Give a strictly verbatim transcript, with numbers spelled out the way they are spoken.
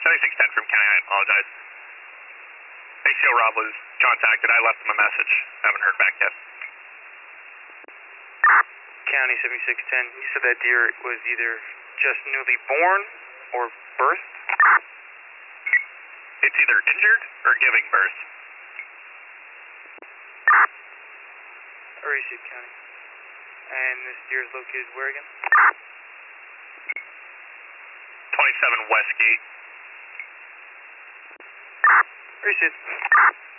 seventy-six ten from County, I apologize. A C O Rob was contacted. I left him a message. Haven't heard back yet. County seventy-six ten, you said that deer was either just newly born or birthed? It's either injured or giving birth. Receive County. And this deer is located where again? twenty-seven Westgate. Receive.